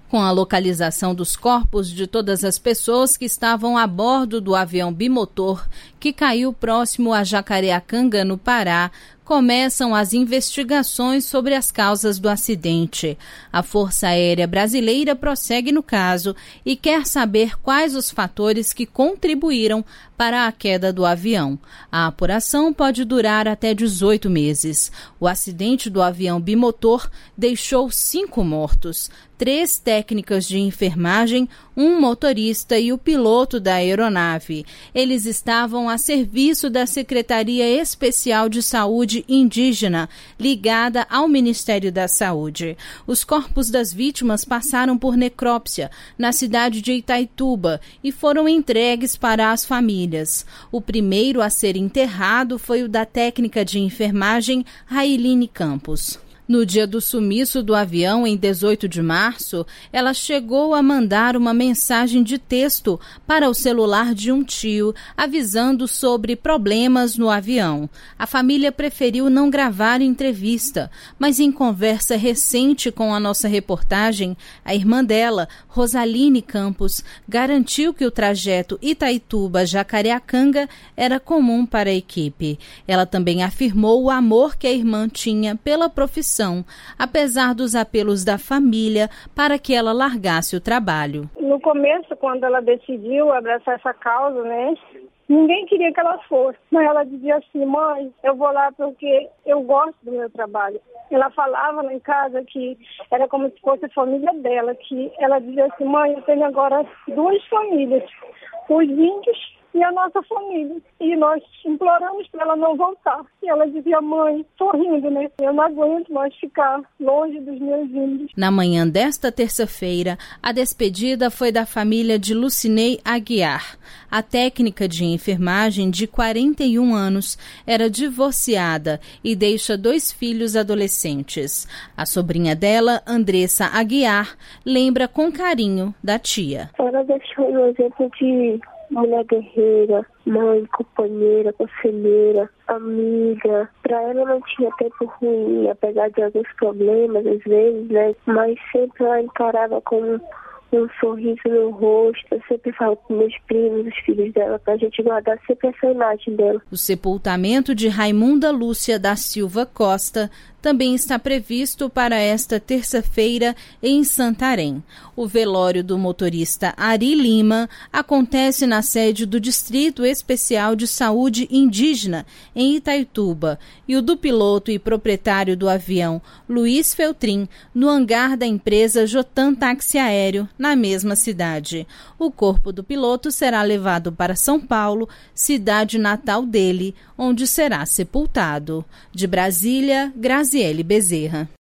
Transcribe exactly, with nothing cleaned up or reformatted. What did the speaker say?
Com a localização dos corpos de todas as pessoas que estavam a bordo do avião bimotor que caiu próximo a Jacareacanga, no Pará, começam as investigações sobre as causas do acidente. A Força Aérea Brasileira prossegue no caso e quer saber quais os fatores que contribuíram para a queda do avião. A apuração pode durar até dezoito meses. O acidente do avião bimotor deixou cinco mortos, três técnicas de enfermagem, um motorista e o piloto da aeronave. Eles estavam a serviço da Secretaria Especial de Saúde Indígena, ligada ao Ministério da Saúde. Os corpos das vítimas passaram por necrópsia na cidade de Itaituba e foram entregues para as famílias. O primeiro a ser enterrado foi o da técnica de enfermagem Railine Campos. No dia do sumiço do avião, em dezoito de março, ela chegou a mandar uma mensagem de texto para o celular de um tio, avisando sobre problemas no avião. A família preferiu não gravar entrevista, mas em conversa recente com a nossa reportagem, a irmã dela, Rosaline Campos, garantiu que o trajeto Itaituba-Jacareacanga era comum para a equipe. Ela também afirmou o amor que a irmã tinha pela profissão, apesar dos apelos da família para que ela largasse o trabalho. No começo, quando ela decidiu abraçar essa causa, né, ninguém queria que ela fosse. Mas ela dizia assim: mãe, eu vou lá porque eu gosto do meu trabalho. Ela falava lá em casa que era como se fosse a família dela, que ela dizia assim: mãe, eu tenho agora duas famílias, os índios e a nossa família. E nós imploramos para ela não voltar. E ela dizia: mãe, sorrindo, né? Eu não aguento mais ficar longe dos meus índios. Na manhã desta terça-feira, a despedida foi da família de Lucinei Aguiar. A técnica de enfermagem, de quarenta e um anos, era divorciada e deixa dois filhos adolescentes. A sobrinha dela, Andressa Aguiar, lembra com carinho da tia. Ela deixou um exemplo de mulher guerreira, mãe, companheira, conselheira, amiga. Para ela não tinha tempo ruim, apesar de alguns problemas às vezes, né? Mas sempre ela encarava com um sorriso no rosto. Eu sempre falo com meus primos, os filhos dela, para a gente guardar sempre essa imagem dela. O sepultamento de Raimunda Lúcia da Silva Costa também está previsto para esta terça-feira em Santarém. O velório do motorista Ari Lima acontece na sede do Distrito Especial de Saúde Indígena, em Itaituba, e o do piloto e proprietário do avião, Luiz Feltrin, no hangar da empresa Jotan Táxi Aéreo, na mesma cidade. O corpo do piloto será levado para São Paulo, cidade natal dele, onde será sepultado. De Brasília, Graziele Bezerra.